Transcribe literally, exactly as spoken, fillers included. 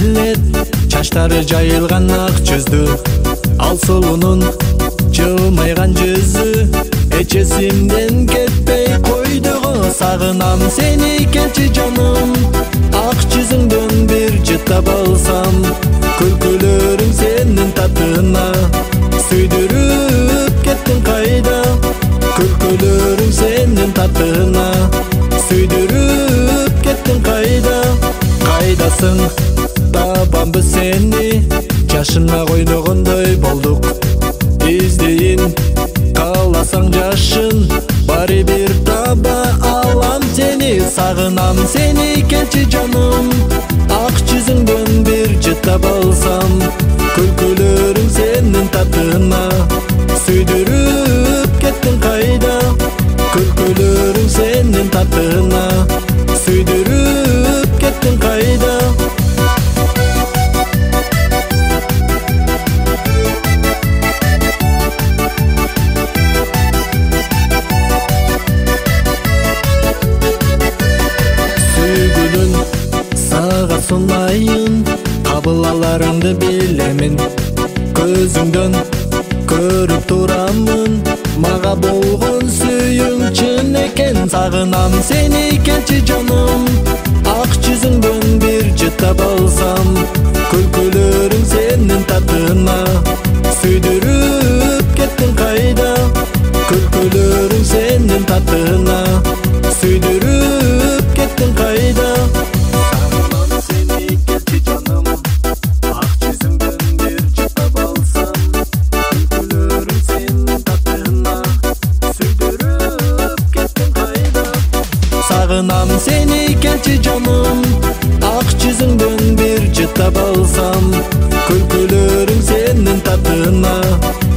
элет, чачтары жайылган ак жүздү, ал сулунун жылмайган жүзү эч эсимден кетпей койдуго. Сагынам сени келчи жаным, ак жүзүңдөн бир жыттап алсам, күлкүлөрүң сенин татына сүйдүрүп кеттиң кайда, күлкүлөрүң сенин татына сүйдүрүп кеттиң кайда. Кайдасың, табамбыз сени, жашына койногондой болдук, издейин кааласаң жашын, баары бир таба алам сени. Сагынам сени келчи жаным, ак жүзүңдөн бир жыттап алсам, күлкүлөрүң сенин татына сүйдүрүп кеттиң кайда, күлкүлөрүң сенин татына сүйдүрүп кеттиң кайда. Сага сунайын, кабылаларыңды билемин, көзүңдөн көрүп турамын, мага болгон сүйүң чын экен. Сагынам сени келчи жаным, ак жүзүңдөн бир жыттап алсам, күлкүлөрүң сенин татына сүйдүрүп кеттиң кайда, күлкүлөрүң сенин татына сүйдүрүп кеттиң кайда. Сагынам сени келчи жаным, ак жүзүңдөн бир жыттап алсам, күлкүлөрүң сенин татына